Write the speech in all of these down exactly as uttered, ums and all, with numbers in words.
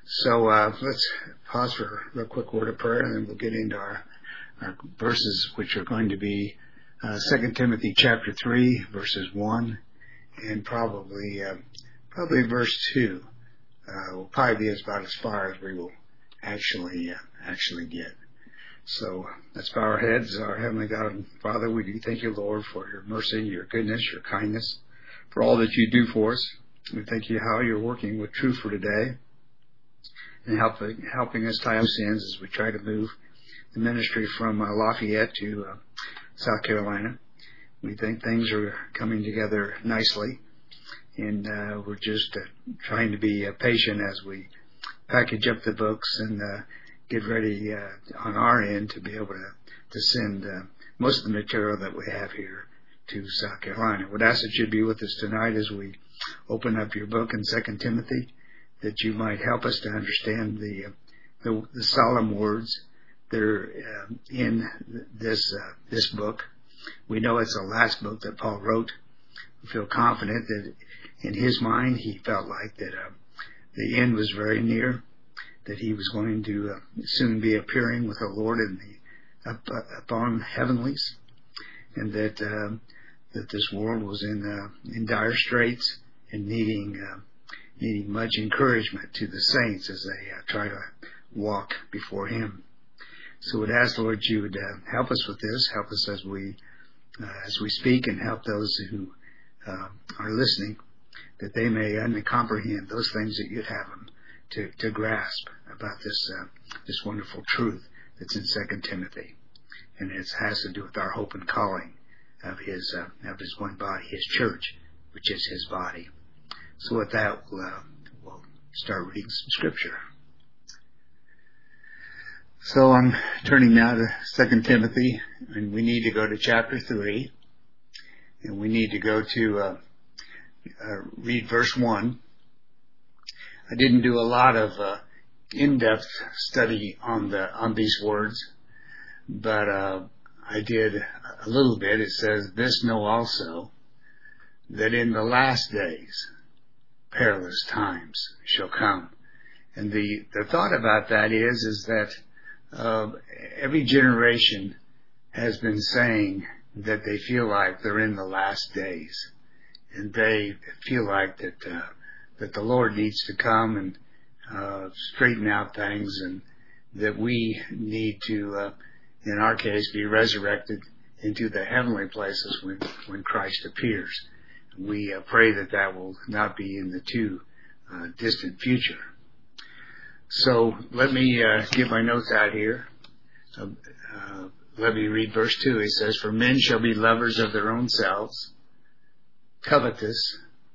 So uh, let's pause for a real quick word of prayer, and then we'll get into our, our verses, which are going to be uh, Second Timothy chapter three, verses one, and probably uh, probably verse two. Uh, will probably be about as far as we will actually uh, actually get. So let's bow our heads. Our Heavenly God and Father, we do thank you, Lord, for your mercy, your goodness, your kindness, for all that you do for us. We thank you how you're working with Truth for Today and helping helping us tie up sins as we try to move the ministry from uh, Lafayette to uh, South Carolina. We think things are coming together nicely, and uh, we're just uh, trying to be uh, patient as we package up the books and uh, get ready uh, on our end to be able to, to send uh, most of the material that we have here to South Carolina. I would ask that you'd be with us tonight as we open up your book in Second Timothy, that you might help us to understand the uh, the, the solemn words that are uh, in this uh, this book. We know it's the last book that Paul wrote. We feel confident that in his mind he felt like that uh, the end was very near, that he was going to uh, soon be appearing with the Lord in the up, uh, upon heavenlies, and that uh, that this world was in uh, in dire straits and needing uh, needing much encouragement to the saints as they uh, try to walk before Him. So we'd ask, Lord, you would uh, help us with this, help us as we uh, as we speak, and help those who uh, are listening, that they may uh, comprehend those things that you'd have them to, to grasp about this uh, this wonderful truth that's in Second Timothy, and it has to do with our hope and calling of His uh, of His one body, His church, which is His body. So with that, we'll, uh, we'll start reading some scripture. So I'm turning now to Second Timothy, and we need to go to chapter three, and we need to go to uh, uh, read verse one. I didn't do a lot of uh, in-depth study on the on these words, but uh, I did a little bit. It says, "This know also, that in the last days perilous times shall come." And the, the thought about that is, is that uh, every generation has been saying that they feel like they're in the last days, and they feel like that uh, that the Lord needs to come and uh, straighten out things, and that we need to, uh, in our case, be resurrected into the heavenly places when, when Christ appears. We uh, pray that that will not be in the too uh, distant future. So let me uh, get my notes out here. Uh, uh, let me read verse two. It says, "For men shall be lovers of their own selves, covetous."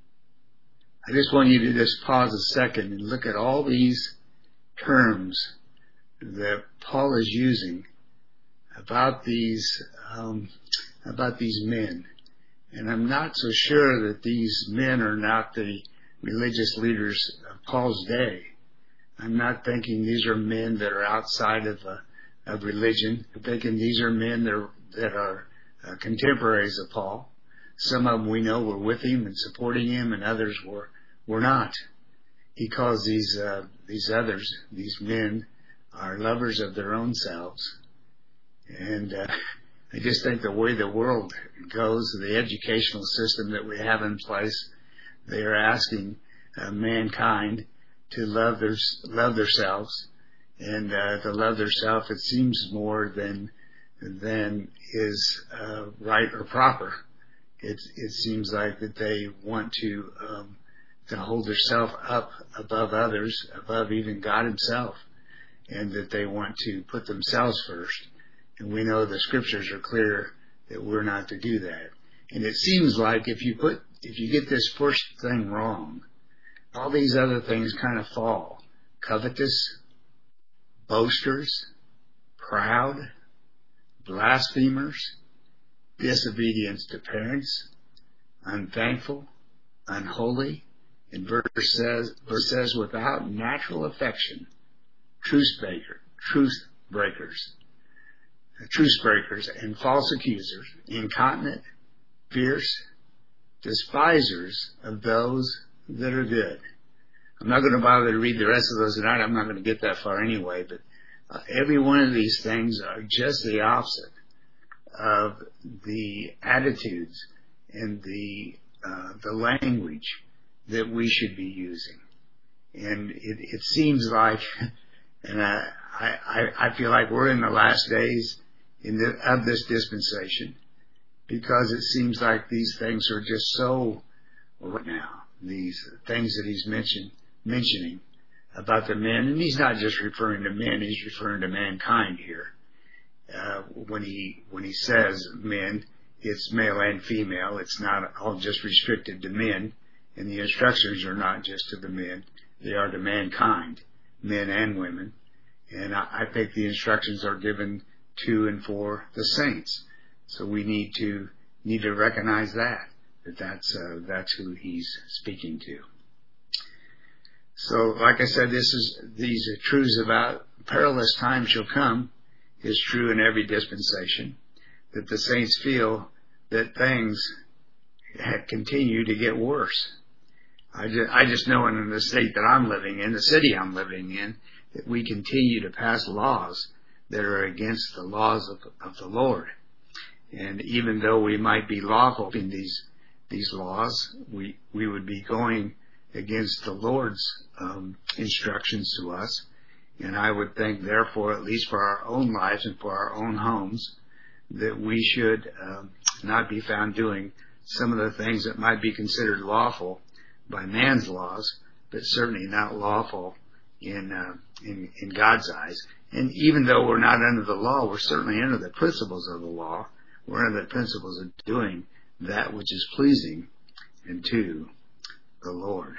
I just want you to just pause a second and look at all these terms that Paul is using about these um, about these men. And I'm not so sure that these men are not the religious leaders of Paul's day. I'm not thinking these are men that are outside of uh, of religion. I'm thinking these are men that are, that are uh, contemporaries of Paul. Some of them we know were with him and supporting him, and others were were not. He calls these uh, these others, these men, are lovers of their own selves. And uh, I just think the way the world goes, the educational system that we have in place, they are asking uh, mankind to love their love themselves, and uh, to love themselves, it seems, more than than is uh, right or proper. It it seems like that they want to um, to hold themselves up above others, above even God Himself, and that they want to put themselves first. And we know the scriptures are clear that we're not to do that. And it seems like if you put, if you get this first thing wrong, all these other things kind of fall. Covetous, boasters, proud, blasphemers, disobedience to parents, unthankful, unholy. And verse says, verse says, without natural affection, truce breaker, truce breakers. Truce breakers and false accusers, incontinent, fierce, despisers of those that are good, I'm not going to bother to read the rest of those tonight. I'm not going to get that far anyway, but uh, every one of these things are just the opposite of the attitudes and the uh, the language that we should be using. And it, it seems like, and I, I, I feel like we're in the last days in the, of this dispensation, because it seems like these things are just so right now. These things that he's mentioned, mentioning about the men, and he's not just referring to men; he's referring to mankind here. Uh, when he when he says men, it's male and female. It's not all just restricted to men, and the instructions are not just to the men; they are to mankind, men and women. And I, I think the instructions are given to and for the saints. So we need to need to recognize that that that's uh, that's who he's speaking to. So, like I said, this is these are truths about perilous times shall come. Is true in every dispensation, that the saints feel that things continue to get worse. I just, I just know in the state that I'm living in, the city I'm living in, that we continue to pass laws that are against the laws of, of the Lord. And even though we might be lawful in these these laws, we, we would be going against the Lord's um, instructions to us. And I would think, therefore, at least for our own lives and for our own homes, that we should um, not be found doing some of the things that might be considered lawful by man's laws, but certainly not lawful in, uh, in in God's eyes. And even though we're not under the law, we're certainly under the principles of the law. We're under the principles of doing that which is pleasing unto the Lord.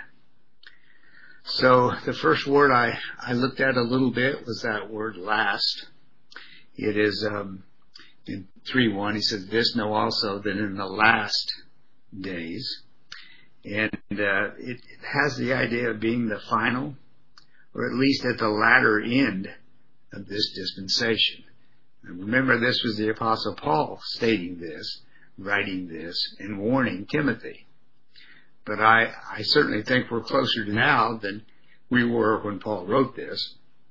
So the first word I, I looked at a little bit was that word last. It is um, in three one. He says, "This know also that in the last days," and uh, it, it has the idea of being the final, or at least at the latter end of this dispensation. And remember, this was the Apostle Paul stating this, writing this, and warning Timothy. But I, I certainly think we're closer to now than we were when Paul wrote this.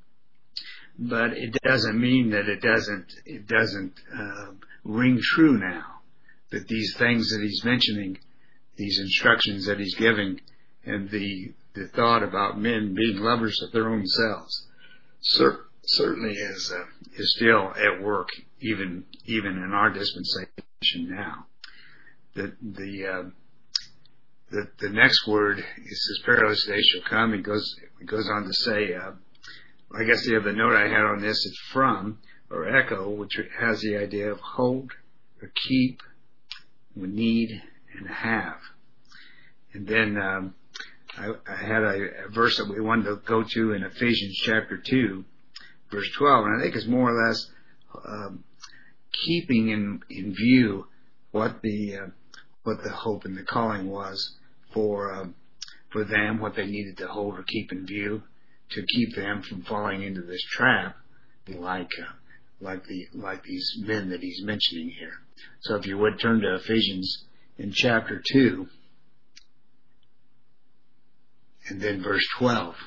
But it doesn't mean that it doesn't it doesn't uh, ring true now. That these things that he's mentioning, these instructions that he's giving, and the the thought about men being lovers of their own selves, cer- certainly is uh, is still at work, even even in our dispensation now. The the uh, The, the next word is says, "Perilous days shall come." He goes, he goes on to say, uh, I guess the other note I had on this is from, or echo, which has the idea of hold, or keep, need, and have. And then um, I, I had a, a verse that we wanted to go to in Ephesians chapter two, verse twelve, and I think it's more or less um, keeping in, in view what the uh, what the hope and the calling was for uh, for them, what they needed to hold or keep in view to keep them from falling into this trap, like uh, like the like these men that he's mentioning here. So if you would turn to Ephesians in chapter two, and then verse twelve,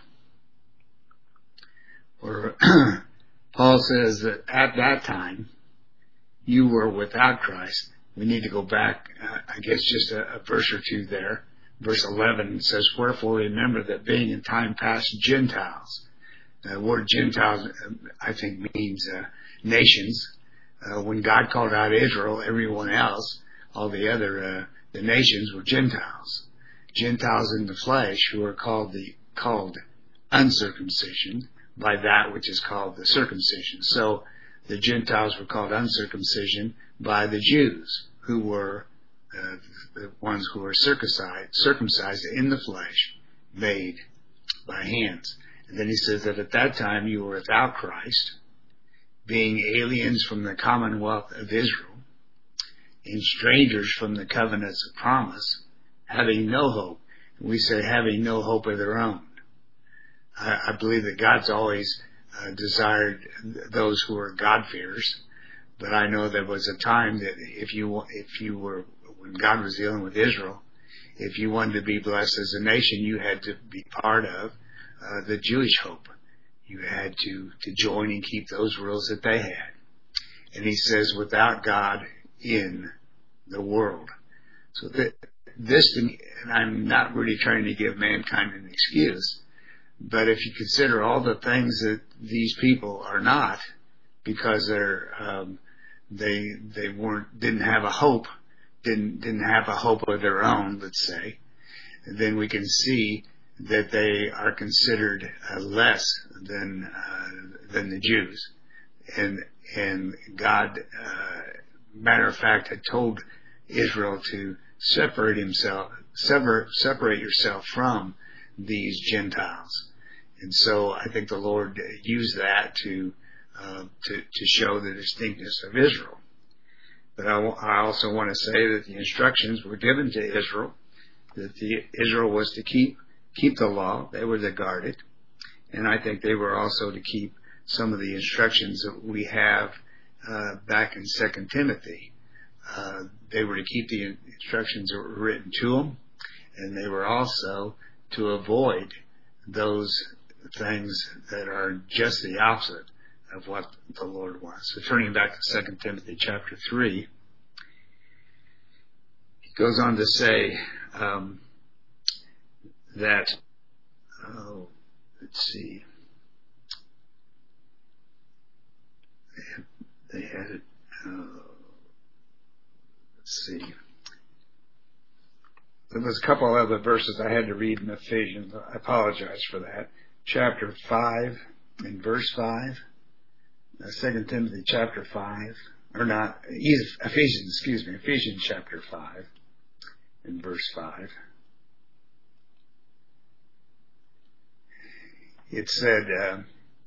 where Paul says that at that time you were without Christ. We need to go back, uh, I guess, just a, a verse or two there. Verse eleven says, "Wherefore remember that being in time past Gentiles." The word Gentiles, I think, means uh, nations. Uh, when God called out Israel, everyone else, all the other uh, the nations were Gentiles. Gentiles in the flesh, who are called the called uncircumcision by that which is called the circumcision. So the Gentiles were called uncircumcision by the Jews, who were uh, the ones who were circumcised, circumcised in the flesh, made by hands. And then he says that at that time you were without Christ, being aliens from the commonwealth of Israel, and strangers from the covenants of promise, having no hope. And we say having no hope of their own. I, I believe that God's always uh, desired those who are God-fearers. But I know there was a time that if you if you were, when God was dealing with Israel, if you wanted to be blessed as a nation, you had to be part of uh, the Jewish hope. You had to, to join and keep those rules that they had. And he says, without God in the world. So that, this, to me, and I'm not really trying to give mankind an excuse, but if you consider all the things that these people are not, because they're um, they they weren't didn't have a hope, didn't didn't have a hope of their own, let's say, then we can see that they are considered uh, less than uh, than the Jews, and and God, uh, matter of fact, had told Israel to separate himself, sever, separate yourself from these Gentiles, and so I think the Lord used that to uh, to to show the distinctness of Israel. But I, I also want to say that the instructions were given to Israel, that the Israel was to keep keep the law. They were to guard it, and I think they were also to keep some of the instructions that we have uh, back in Second Timothy. Uh, they were to keep the instructions that were written to them, and they were also to avoid those things that are just the opposite of what the Lord wants. So turning back to Second Timothy chapter three, he goes on to say um, that, oh, let's see, they had it, uh, let's see, there was a couple other verses I had to read in Ephesians. I apologize for that. Chapter five and verse five, uh, Second Timothy chapter five, or not, Ephesians, excuse me, Ephesians chapter five and verse five. It said, uh,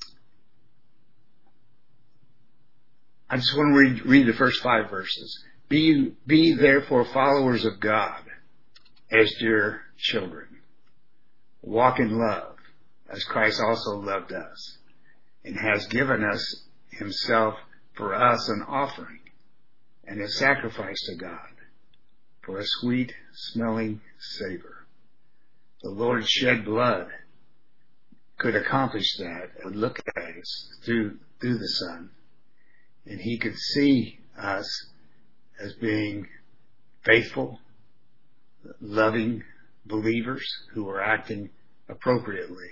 I just want to read, read the first five verses. Be, be therefore followers of God as dear children. Walk in love, as Christ also loved us, and has given us himself for us an offering and a sacrifice to God, for a sweet smelling savor. The Lord shed blood could accomplish that and look at us through through the Son, and he could see us as being faithful, loving believers who were acting appropriately.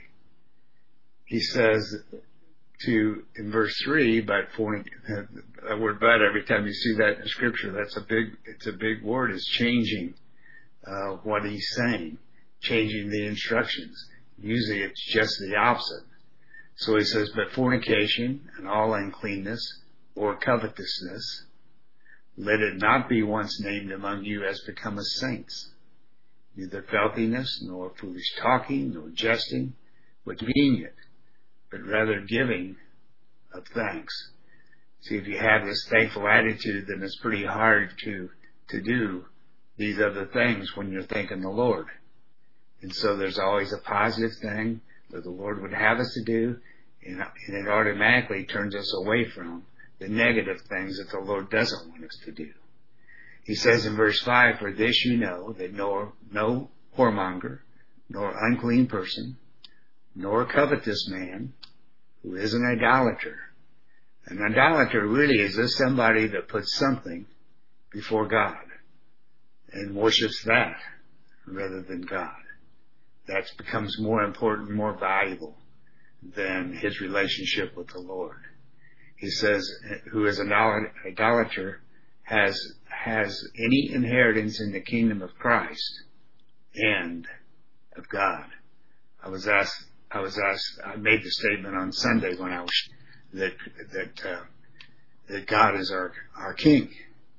He says to, in verse three, but for that word "but," every time you see that in Scripture, that's a big, it's a big word. It's changing uh, what he's saying, changing the instructions. Usually it's just the opposite. So he says, but fornication and all uncleanness or covetousness, let it not be once named among you as becometh saints, neither filthiness, nor foolish talking, nor jesting, but meaning it, but rather giving of thanks. See, if you have this thankful attitude, then it's pretty hard to to do these other things when you're thanking the Lord. And so there's always a positive thing that the Lord would have us to do, and, and it automatically turns us away from the negative things that the Lord doesn't want us to do. He says in verse five, for this you know, that no, no whoremonger, nor unclean person, nor covetous man, who is an idolater. An idolater really is just somebody that puts something before God and worships that rather than God. That becomes more important, more valuable than his relationship with the Lord. He says, who is an idolater has has any inheritance in the kingdom of Christ and of God. I was asked, I was asked, I made the statement on Sunday when I was, that, that, uh, that God is our, our King.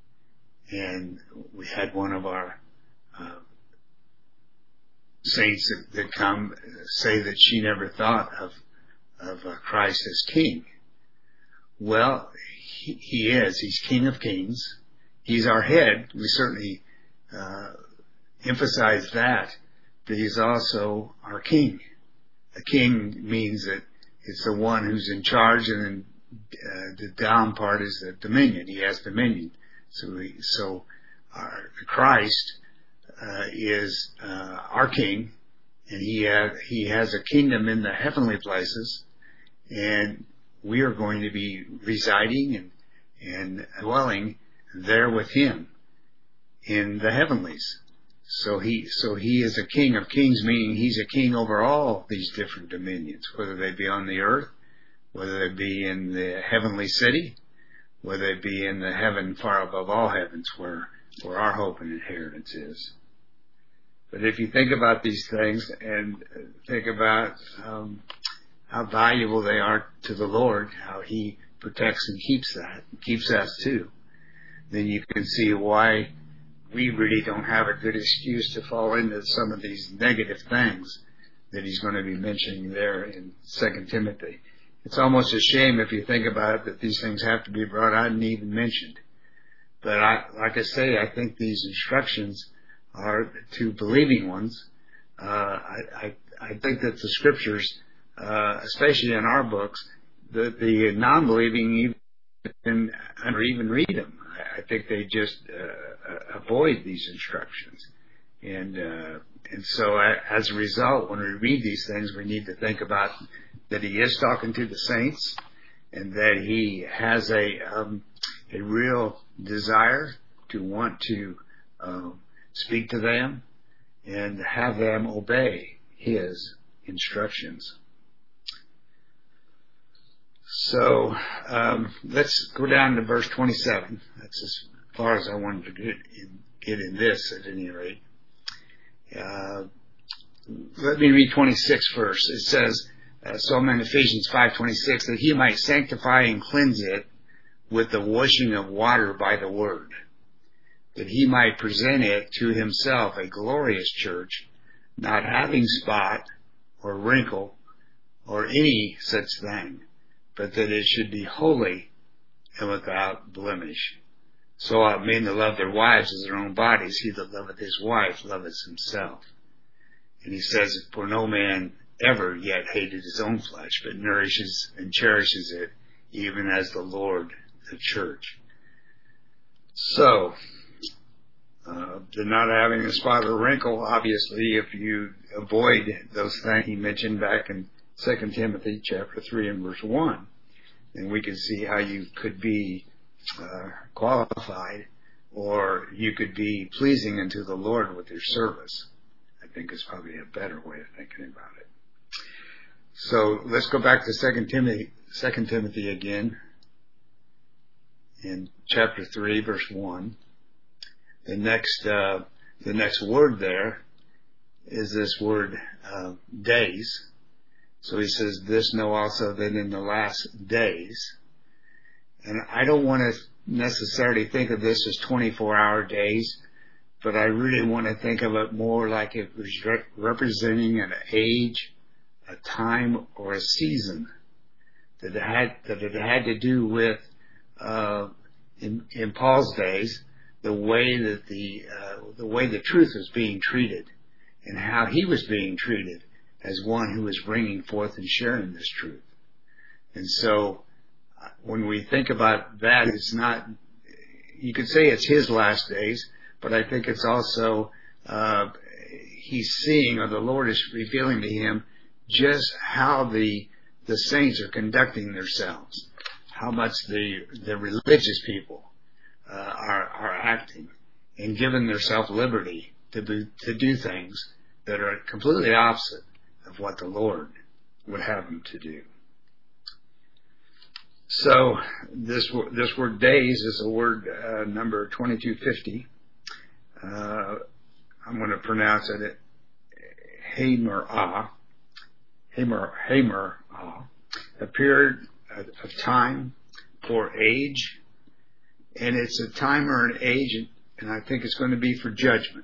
And we had one of our, uh, saints that, that come say that she never thought of, of uh, Christ as King. Well, he, he is. He's King of Kings. He's our head. We certainly uh, emphasize that, but he's also our King. A king means that it's the one who's in charge, and then uh, the down part is the dominion. He has dominion. So, he, so our Christ uh, is uh, our King, and he ha- he has a kingdom in the heavenly places, and we are going to be residing and and dwelling there with him in the heavenlies. So he so he is a King of kings, meaning he's a king over all these different dominions, whether they be on the earth, whether they be in the heavenly city, whether they be in the heaven far above all heavens, where where our hope and inheritance is. But if you think about these things and think about um, how valuable they are to the Lord, how he protects and keeps that, and keeps us too, then you can see why we really don't have a good excuse to fall into some of these negative things that he's going to be mentioning there in Second Timothy. It's almost a shame if you think about it that these things have to be brought out and even mentioned. But I, like I say, I think these instructions are to believing ones. Uh, I, I, I think that the scriptures, uh, especially in our books, the, the non-believing even, or even read them. I think they just uh, avoid these instructions. And, uh, and so I, as a result, when we read these things, we need to think about that he is talking to the saints and that he has a, um, a real desire to want to, um, speak to them and have them obey his instructions. So um, let's go down to verse twenty-seven. That's as far as I wanted to get in, get in this, at any rate. Uh, let me read twenty-six first. It says, uh, so in Ephesians five twenty-six, that he might sanctify and cleanse it with the washing of water by the word, that he might present it to himself a glorious church, not having spot or wrinkle or any such thing, but that it should be holy and without blemish. So ought men to love their wives as their own bodies. He that loveth his wife loveth himself. And he says, for no man ever yet hated his own flesh, but nourishes and cherishes it, even as the Lord the church. So, Uh, the not having a spot or wrinkle, obviously, if you avoid those things he mentioned back in Second Timothy chapter three and verse one, then we can see how you could be uh, qualified, or you could be pleasing unto the Lord with your service. I think is probably a better way of thinking about it. So let's go back to Second Timothy, Second Timothy again, in chapter three, verse one. The next, uh, the next word there is this word, uh, days. So he says, this know also that in the last days. And I don't want to necessarily think of this as twenty-four hour days, but I really want to think of it more like it was re- representing an age, a time, or a season that it had, that it had to do with, uh, in, in Paul's days, the way that the uh, the way the truth was being treated, and how he was being treated as one who was bringing forth and sharing this truth. And so, uh, when we think about that, it's not. You could say it's his last days, but I think it's also uh, he's seeing, or the Lord is revealing to him, just how the the saints are conducting themselves, how much the the religious people Uh, are, are acting and giving themselves liberty to do, to do things that are completely opposite of what the Lord would have them to do. So this this word days is a word uh, number twenty-two fifty. Uh, I'm going to pronounce it Hamer-ah. Hamer, Hamer-ah. A period of time for age. And it's a time or an age, and I think it's going to be for judgment.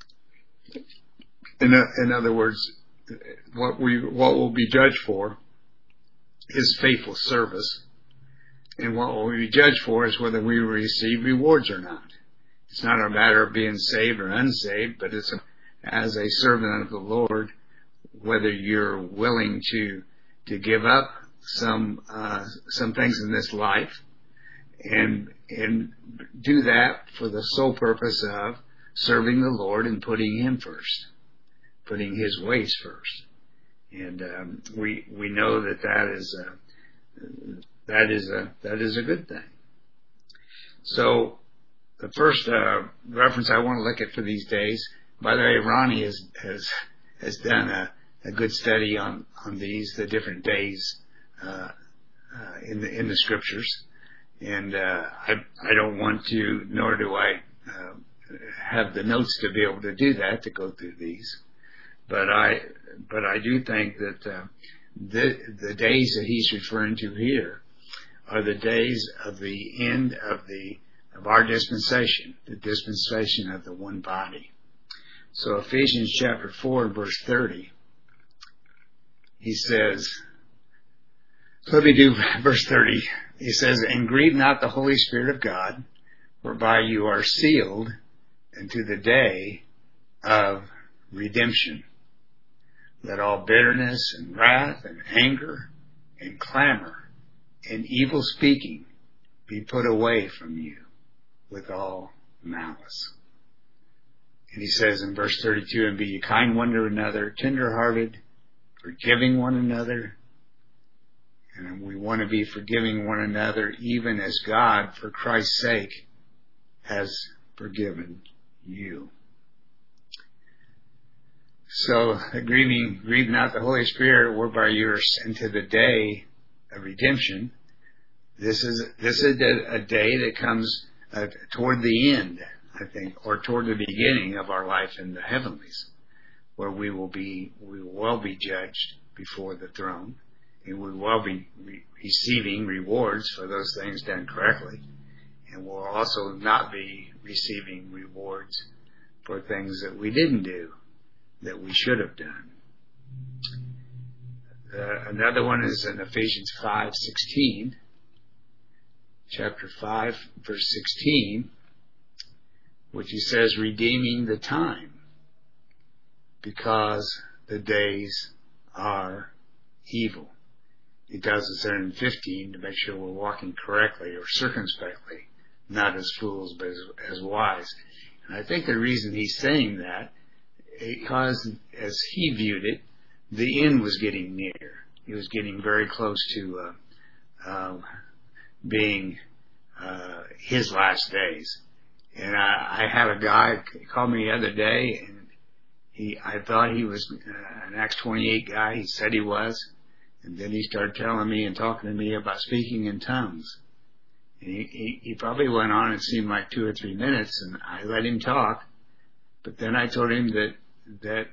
In, a, in other words, what we what will be judged for is faithful service, and what will be judged for is whether we receive rewards or not. It's not a matter of being saved or unsaved, but it's a, as a servant of the Lord, whether you're willing to to give up some uh, some things in this life, and and do that for the sole purpose of serving the Lord and putting Him first, putting His ways first. And um, we we know that that is a, that is a that is a good thing. So the first uh, reference I want to look at for these days. By the way, Ronnie has has has done a, a good study on on these the different days uh, uh, in the in the scriptures, and uh, I I don't want to, nor do I uh, have the notes to be able to do that, to go through these, but I but I do think that uh, the the days that he's referring to here are the days of the end of the of our dispensation, the dispensation of the one body. So Ephesians chapter four, verse thirty, he says, let me do verse thirty. He says, and grieve not the Holy Spirit of God, whereby you are sealed unto the day of redemption. Let all bitterness and wrath and anger and clamor and evil speaking be put away from you with all malice. And he says in verse thirty-two, and be ye kind one to another, tender-hearted, forgiving one another. And we want to be forgiving one another, even as God, for Christ's sake, has forgiven you. So, grieving, grieve not the Holy Spirit, whereby you are sent to the day of redemption. This is this is a, a day that comes uh, toward the end, I think, or toward the beginning of our life in the heavenlies, where we will be, we will well be judged before the throne, and we will well be re- receiving rewards for those things done correctly, and we'll also not be receiving rewards for things that we didn't do, that we should have done. Uh, another one is in Ephesians five sixteen, chapter five, verse sixteen, which he says, redeeming the time, because the days are evil. He tells us there in fifteen to make sure we're walking correctly or circumspectly, not as fools but as, as wise. And I think the reason he's saying that, because as he viewed it, the end was getting near. He was getting very close to uh, uh, being uh, his last days. And I, I had a guy call me the other day, and he I thought he was an Acts twenty-eight guy. He said he was. And then he started telling me and talking to me about speaking in tongues. And he, he, he probably went on, it seemed like two or three minutes, and I let him talk. But then I told him that that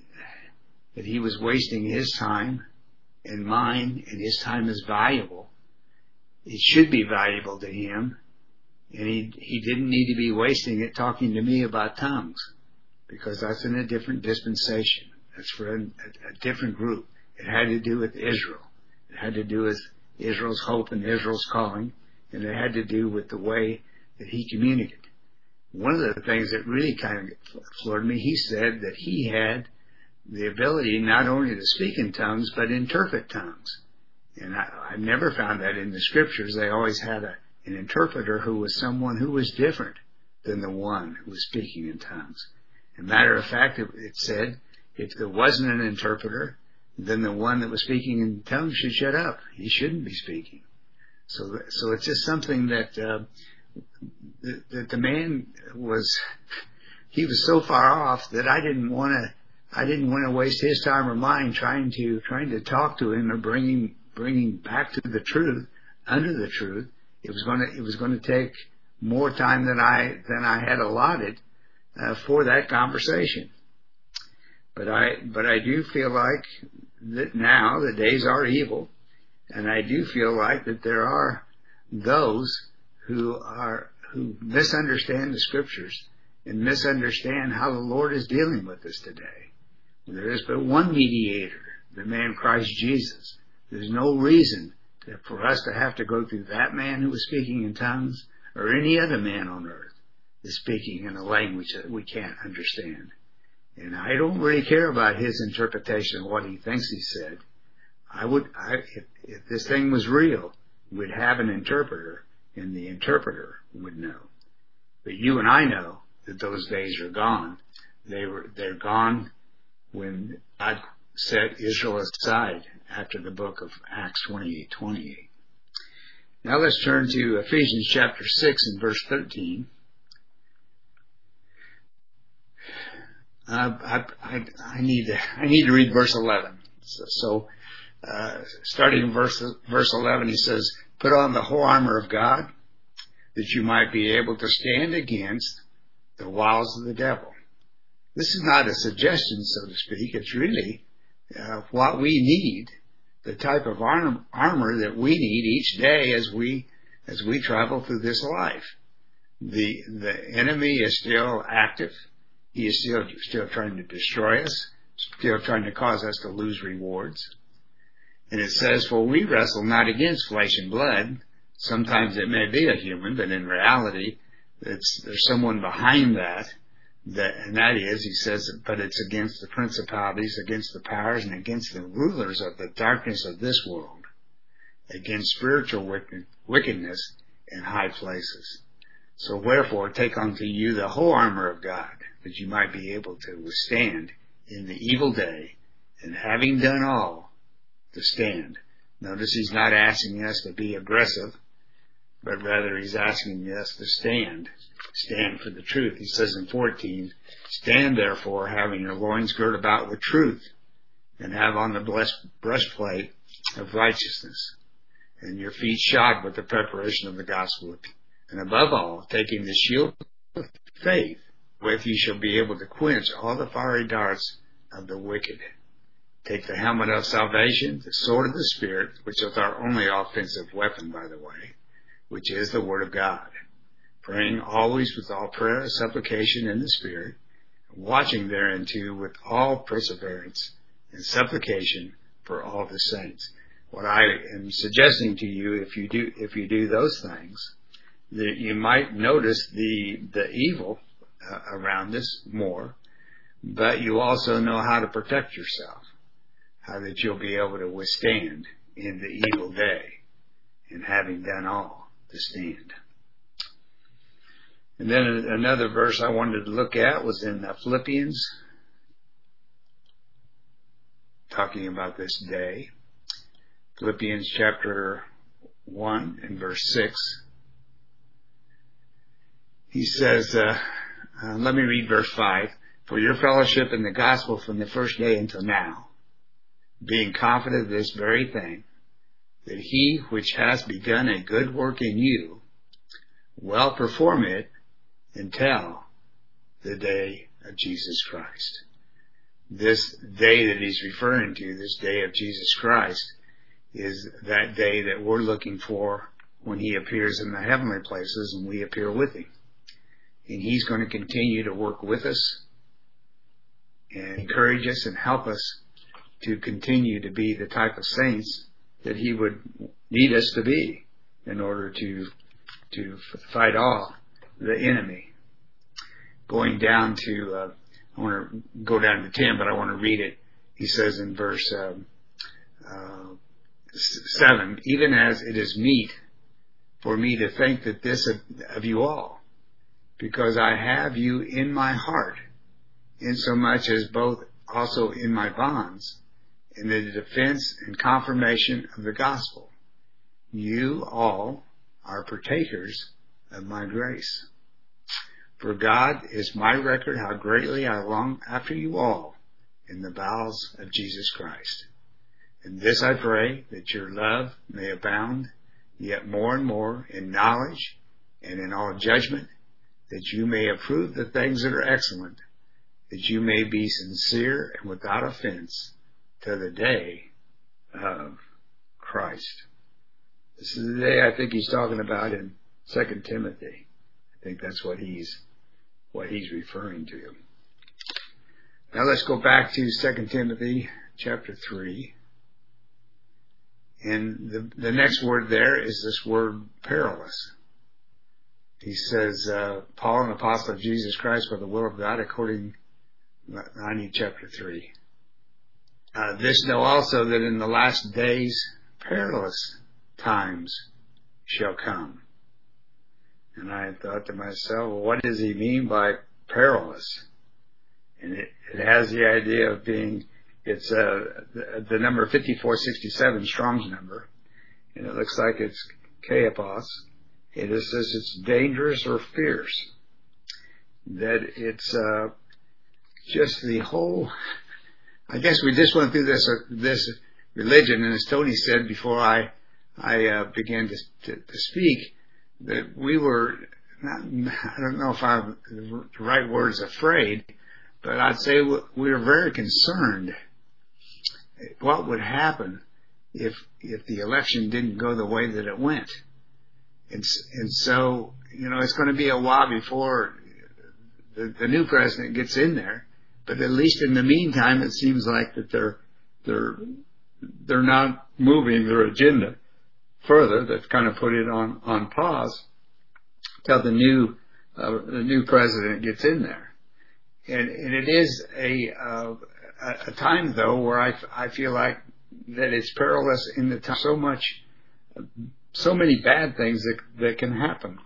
that he was wasting his time and mine, and his time is valuable. It should be valuable to him, and he he didn't need to be wasting it talking to me about tongues, because that's in a different dispensation. That's for a, a, a different group. It had to do with Israel. It had to do with Israel's hope and Israel's calling, and it had to do with the way that he communicated. One of the things that really kind of floored me, he said that he had the ability not only to speak in tongues, but interpret tongues. And I, I've never found that in the scriptures. They always had a, an interpreter who was someone who was different than the one who was speaking in tongues. As a matter of fact, it, it said if there wasn't an interpreter, then the one that was speaking in tongues should shut up. He shouldn't be speaking. So, so it's just something that, uh, that, that the man was, he was so far off that I didn't want to, I didn't want to waste his time or mine trying to, trying to talk to him or bring him, bring him back to the truth, under the truth. It was going to, it was going to take more time than I, than I had allotted, uh, for that conversation. But I, but I do feel like that now the days are evil, and I do feel like that there are those who are, who misunderstand the scriptures and misunderstand how the Lord is dealing with us today. There is but one mediator, the man Christ Jesus. There's no reason to, for us to have to go through that man who was speaking in tongues or any other man on earth is speaking in a language that we can't understand. And I don't really care about his interpretation of what he thinks he said. I would, I, if, if this thing was real, we'd have an interpreter, and the interpreter would know. But you and I know that those days are gone. They were, they're gone when God set Israel aside after the book of Acts twenty-eight twenty-eight. Now let's turn to Ephesians chapter six and verse thirteen. Uh, I, I, I need to, I need to read verse eleven. So, so uh, starting in verse, verse eleven, he says, "Put on the whole armor of God, that you might be able to stand against the wiles of the devil." This is not a suggestion, so to speak. It's really uh, what we need, the type of arm, armor that we need each day as we as we travel through this life. The the enemy is still active. He is still still trying to destroy us, still trying to cause us to lose rewards. And it says, "For we wrestle not against flesh and blood." Sometimes it may be a human, but in reality, it's, there's someone behind that. That, and that is, he says, but it's against the principalities, against the powers, and against the rulers of the darkness of this world, against spiritual wickedness in high places. So wherefore, take unto you the whole armor of God, that you might be able to withstand in the evil day, and having done all, to stand. Notice he's not asking us to be aggressive, but rather he's asking us to stand. Stand for the truth. He says in fourteen, "Stand therefore, having your loins girt about with truth, and have on the blessed breastplate of righteousness, and your feet shod with the preparation of the gospel. And above all, taking the shield of faith, wherewith you shall be able to quench all the fiery darts of the wicked. Take the helmet of salvation, the sword of the Spirit," which is our only offensive weapon, by the way, which is the Word of God. "Praying always with all prayer, supplication in the Spirit, watching thereunto with all perseverance and supplication for all the saints." What I am suggesting to you, if you do, if you do those things, that you might notice the the evil uh, around us more, but you also know how to protect yourself, how that you'll be able to withstand in the evil day, and having done all, to stand. And then another verse I wanted to look at was in Philippians, talking about this day. Philippians chapter one and verse six. He says, uh, uh, let me read verse five. "For your fellowship in the gospel from the first day until now, being confident of this very thing, that he which has begun a good work in you will perform it until the day of Jesus Christ." This day that he's referring to, this day of Jesus Christ, is that day that we're looking for when he appears in the heavenly places and we appear with him. And he's going to continue to work with us and encourage us and help us to continue to be the type of saints that he would need us to be in order to to fight off the enemy. Going down to, uh, I want to go down to ten, but I want to read it. He says in verse um, uh, seven, "Even as it is meet for me to think that this of, of you all, because I have you in my heart, insomuch as both also in my bonds, in the defense and confirmation of the gospel, you all are partakers of my grace. For God is my record how greatly I long after you all in the bowels of Jesus Christ. And this I pray, that your love may abound yet more and more in knowledge and in all judgment, that you may approve the things that are excellent, that you may be sincere and without offense to the day of Christ." This is the day I think he's talking about in Second Timothy. I think that's what he's what he's referring to. Now let's go back to Second Timothy chapter three. And the, the next word there is this word perilous. He says, uh, "Paul, an apostle of Jesus Christ by the will of God, according to I need chapter three. Uh, this know also that in the last days perilous times shall come." And I thought to myself, well, what does he mean by perilous. And it, it has the idea of being, it's uh, the, the number fifty-four sixty-seven, Strong's number, and it looks like it's Chaopos. It says it's dangerous or fierce. That it's uh, just the whole, I guess we just went through this uh, this religion, and as Tony said before I I uh, began to, to to speak, that we were not, I don't know if I'm the right word is afraid, but I'd say we were very concerned what would happen if if the election didn't go the way that it went. And, and so, you know, it's going to be a while before the, the new president gets in there, but at least in the meantime, it seems like that they're they're they're not moving their agenda further. They've kind of put it on on pause till the new uh, the new president gets in there. And, and it is a uh, a time though where I I feel like that it's perilous in the time, so much. So many bad things that that can happen.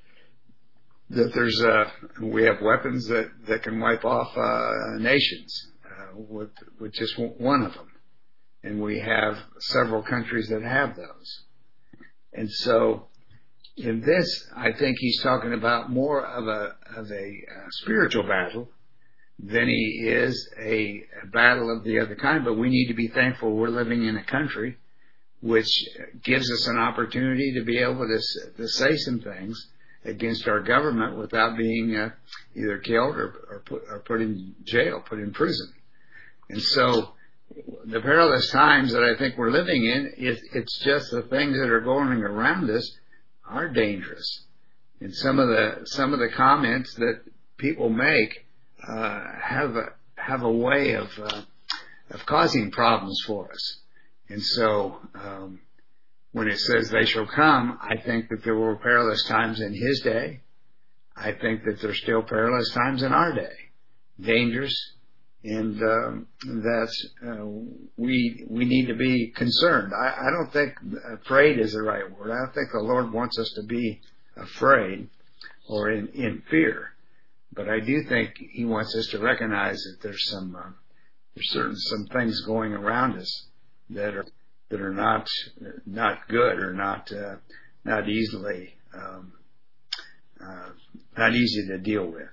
That there's uh, we have weapons that, that can wipe off uh, nations uh, with with just one of them, and we have several countries that have those. And so, in this, I think he's talking about more of a of a uh, spiritual battle than he is a, a battle of the other kind. But we need to be thankful we're living in a country which gives us an opportunity to be able to, to say some things against our government without being uh, either killed or, or, put, or put in jail, put in prison. And so the perilous times that I think we're living in, it, it's just the things that are going around us are dangerous. And some of the some of the comments that people make uh, have a have a way of uh, of causing problems for us. And so, um, when it says they shall come, I think that there were perilous times in his day. I think that there's still perilous times in our day. Dangerous. And, um, that's, uh, we, we need to be concerned. I, I don't think afraid is the right word. I don't think the Lord wants us to be afraid or in, in fear. But I do think he wants us to recognize that there's some, uh, there's certain, some things going around us that are that are not not good or not uh, not easily um, uh, not easy to deal with.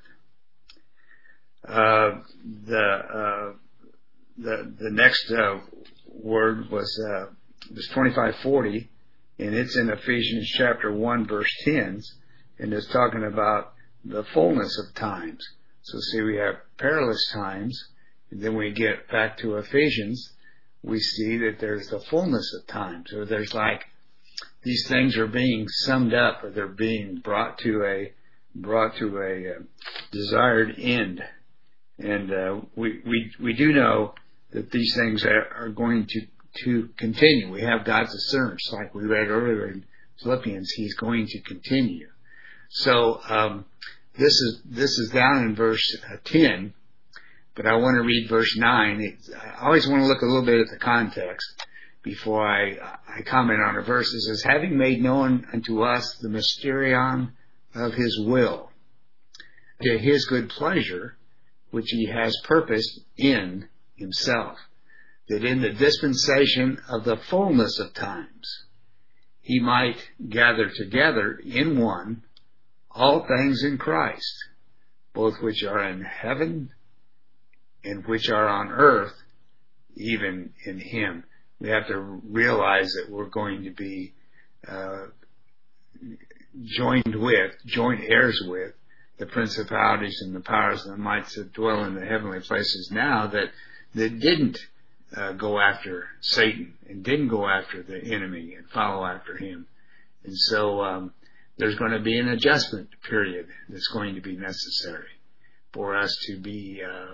Uh, the uh, the the next uh, word was uh, was twenty-five forty, and it's in Ephesians chapter one verse ten, and it's talking about the fullness of times. So see, we have perilous times, and then we get back to Ephesians. We see that there's the fullness of times, or there's like these things are being summed up, or they're being brought to a brought to a uh, desired end. And uh, we we we do know that these things are, are going to to continue. We have God's assurance, like we read earlier in Philippians. He's going to continue. So um, this is this is down in verse uh, ten. But I want to read verse nine. It's, I always want to look a little bit at the context before I, I comment on a verse. It says, having made known unto us the mysterion of his will, to his good pleasure, which he has purposed in himself, that in the dispensation of the fullness of times he might gather together in one all things in Christ, both which are in heaven and which are on earth, even in him. We have to realize that we're going to be uh, joined with, joint heirs with, the principalities and the powers and the mights that dwell in the heavenly places now that, that didn't uh, go after Satan and didn't go after the enemy and follow after him. And so um, there's going to be an adjustment period that's going to be necessary for us to be uh,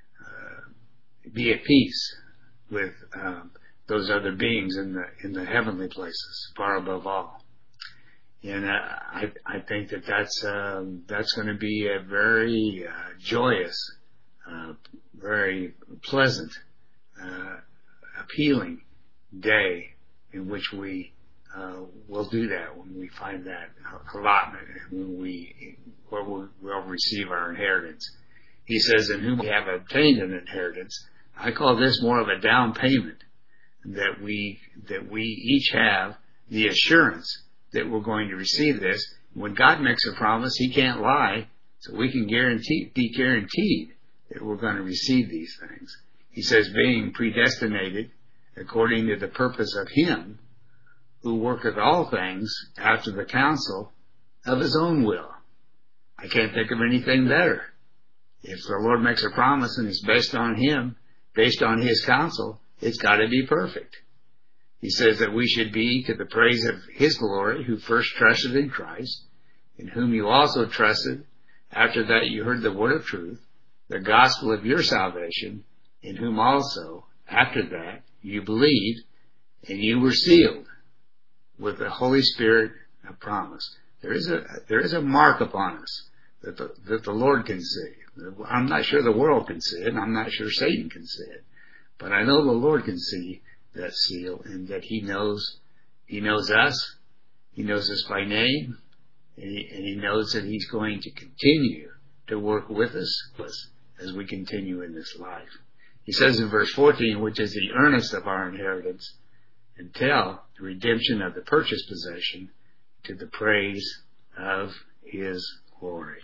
be at peace with um, those other beings in the in the heavenly places, far above all. And uh, I I think that that's um, that's going to be a very uh, joyous, uh, very pleasant, uh, appealing day in which we uh, will do that when we find that allotment, when we where we will receive our inheritance. He says, in whom we have obtained an inheritance. I call this more of a down payment, that we that we each have the assurance that we're going to receive this. When God makes a promise, He can't lie, so we can guarantee be guaranteed that we're going to receive these things. He says, being predestinated according to the purpose of Him who worketh all things after the counsel of His own will. I can't think of anything better. If the Lord makes a promise and it's based on Him, based on His counsel, it's got to be perfect. He says that we should be to the praise of His glory, who first trusted in Christ, in whom you also trusted, after that you heard the word of truth, the gospel of your salvation, in whom also, after that, you believed, and you were sealed with the Holy Spirit of promise. There is a there is a mark upon us that the, that the Lord can see. I'm not sure the world can see it, and I'm not sure Satan can see it, but I know the Lord can see that seal, and that He knows He knows us, He knows us by name, and He, and he knows that He's going to continue to work with us as we continue in this life. He says in verse fourteen, which is the earnest of our inheritance, until the redemption of the purchased possession, to the praise of His glory.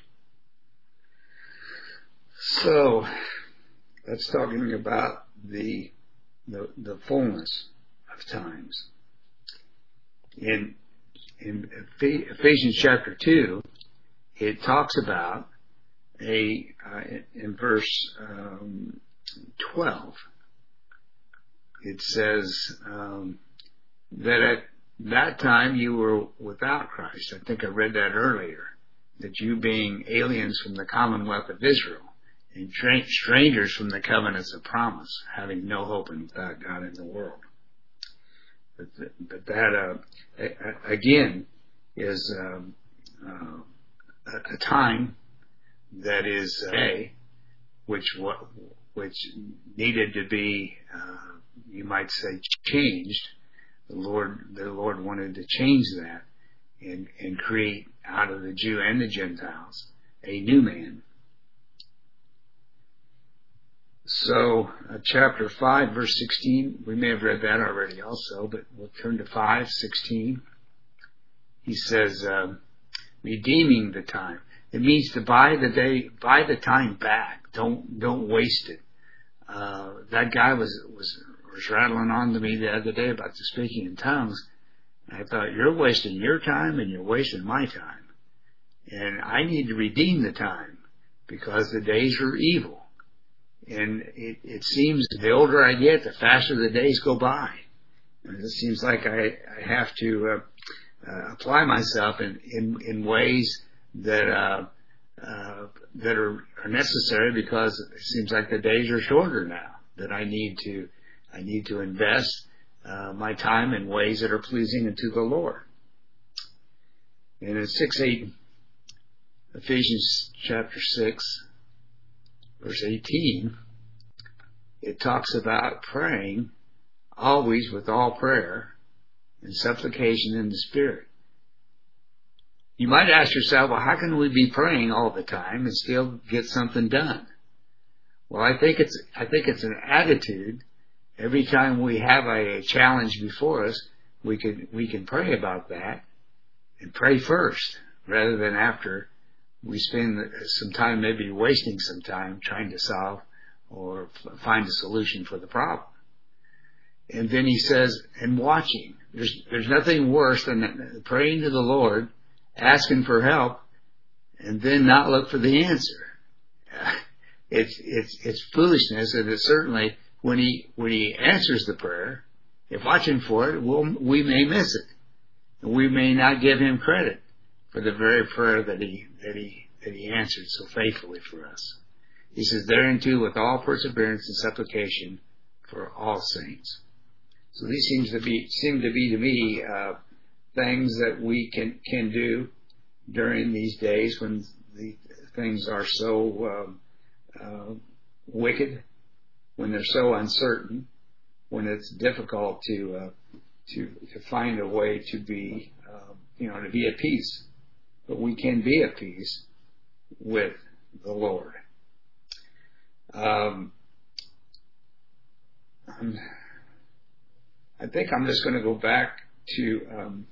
So, that's talking about the the, the fullness of times. In in Ephesians chapter two, it talks about a uh, in verse um, twelve. It says um, that at that time you were without Christ. I think I read that earlier. That you, being aliens from the commonwealth of Israel, and tra- strangers from the covenants of promise, having no hope and without God in the world. But, th- but that, uh, a- again, is um, uh, a, a time that is a which what which needed to be, uh, you might say, changed. The Lord, the Lord wanted to change that and and create out of the Jew and the Gentiles a new man. So, uh, chapter five, verse sixteen, we may have read that already also, but we'll turn to five sixteen. He says, uh, redeeming the time. It means to buy the day, buy the time back. Don't, don't waste it. Uh, that guy was, was, was rattling on to me the other day about the speaking in tongues. I thought, you're wasting your time and you're wasting my time. And I need to redeem the time because the days are evil. And it, it seems the older I get, the faster the days go by. And it seems like I, I have to uh, uh, apply myself in, in, in ways that uh, uh, that are, are necessary, because it seems like the days are shorter now. That I need to I need to invest uh, my time in ways that are pleasing unto the Lord. And in six eight, Ephesians chapter six. Verse eighteen, it talks about praying always with all prayer and supplication in the Spirit. You might ask yourself, well, how can we be praying all the time and still get something done? Well, I think it's I think it's an attitude. Every time we have a challenge before us, we can we can pray about that and pray first rather than after. We spend some time, maybe wasting some time, trying to solve or f- find a solution for the problem. And then he says, and watching. There's there's nothing worse than praying to the Lord, asking for help, and then not look for the answer. Uh, it's it's it's foolishness, and it's certainly when he when he answers the prayer, if watching for it, we'll, we may miss it, and we may not give him credit for the very prayer that he that he that he answered so faithfully for us. He says, thereunto with all perseverance and supplication for all saints. So these seems to be seem to be to me uh, things that we can can do during these days when the things are so uh, uh, wicked, when they're so uncertain, when it's difficult to uh, to to find a way to be, uh, you know, to be at peace. But we can be at peace with the Lord. Um, I'm, I think I'm just going to go back to, um,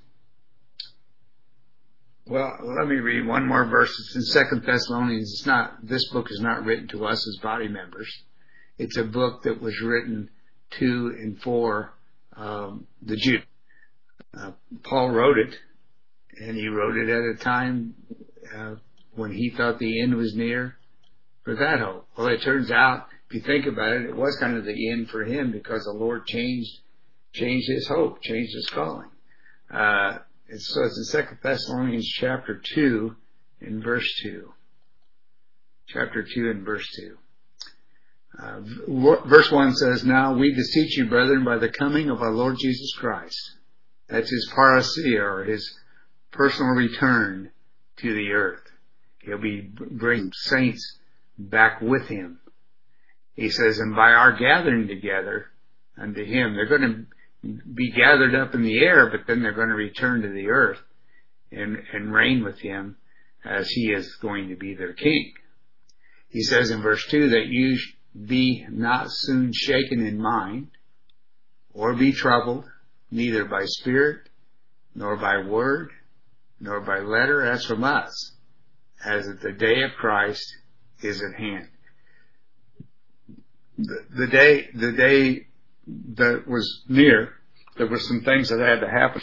well, let me read one more verse. It's in Second Thessalonians. It's not, this book is not written to us as body members. It's a book that was written to and for um, the Jews. Uh, Paul wrote it, and he wrote it at a time uh, when he thought the end was near for that hope. Well, it turns out, if you think about it, it was kind of the end for him because the Lord changed changed his hope, changed his calling. Uh, it's, so it's in Second Thessalonians chapter two and verse two. Chapter two and verse two. Uh, verse one says, "Now we beseech you, brethren, by the coming of our Lord Jesus Christ." That's his parousia, or his personal return to the earth. He'll be bringing saints back with him. He says, "And by our gathering together unto him," they're going to be gathered up in the air, but then they're going to return to the earth and, and reign with him as he is going to be their king. He says in verse two, "That you be not soon shaken in mind, or be troubled, neither by spirit, nor by word, nor by letter as from us, as that the day of Christ is at hand." The, the day, the day that was near, there were some things that had to happen,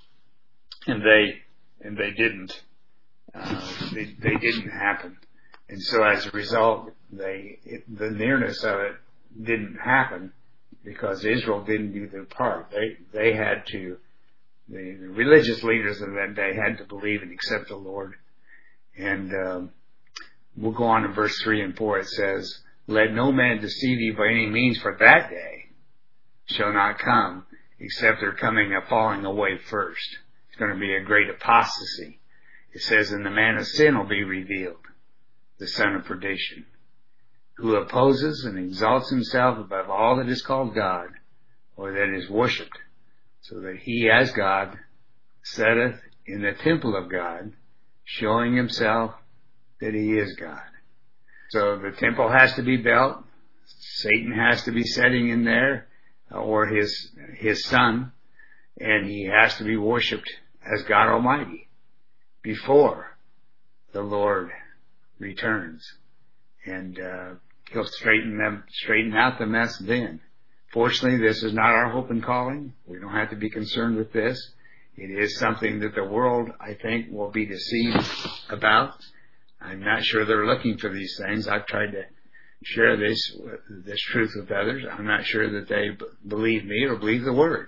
and they, and they didn't. Uh, they, they didn't happen, and so as a result, they, it, the nearness of it didn't happen because Israel didn't do their part. They, they had to. The, the religious leaders of that day had to believe and accept the Lord, and um, we'll go on to verse three and four. It says, "Let no man deceive you by any means, for that day shall not come, except there coming a falling away first." It's going to be a great apostasy. It says, "And the man of sin will be revealed, the son of perdition, who opposes and exalts himself above all that is called God, or that is worshipped, so that he as God setteth in the temple of God, showing himself that he is God." So the temple has to be built. Satan has to be sitting in there, or his his son, and he has to be worshipped as God Almighty before the Lord returns, and uh, he'll straighten them, straighten out the mess then. Fortunately, this is not our hope and calling. We don't have to be concerned with this. It is something that the world, I think, will be deceived about. I'm not sure they're looking for these things. I've tried to share this this truth with others. I'm not sure that they b- believe me or believe the word.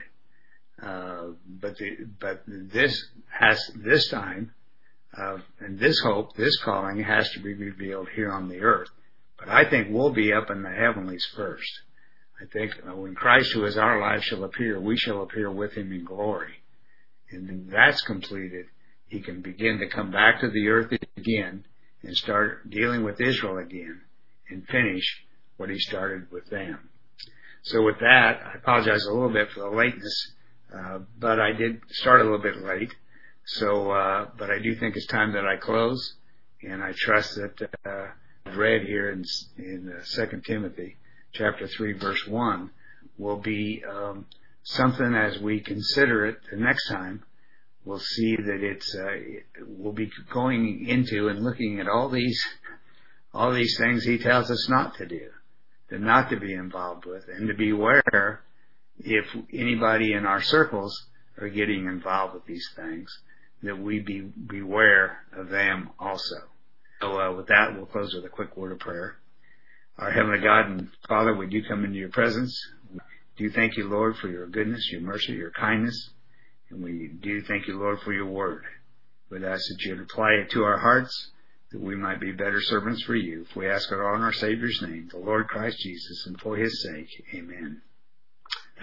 Uh, but the, but this has this time, uh, and this hope, this calling has to be revealed here on the earth. But I think we'll be up in the heavenlies first. I think uh, when Christ, who is our life, shall appear, we shall appear with him in glory. And when that's completed, he can begin to come back to the earth again and start dealing with Israel again and finish what he started with them. So with that, I apologize a little bit for the lateness, uh, but I did start a little bit late. So, uh, but I do think it's time that I close, and I trust that uh, I've read here in, in uh, Second Timothy chapter three, verse one, will be um, something as we consider it the next time. We'll see that it's uh, it, we'll be going into and looking at all these all these things he tells us not to do, to not to be involved with, and to beware if anybody in our circles are getting involved with these things, that we be beware of them also. So uh, with that, we'll close with a quick word of prayer. Our Heavenly God and Father, we do come into your presence. We do thank you, Lord, for your goodness, your mercy, your kindness. And we do thank you, Lord, for your word. We ask that you'd apply it to our hearts, that we might be better servants for you. If we ask it all in our Savior's name, the Lord Christ Jesus, and for his sake, amen.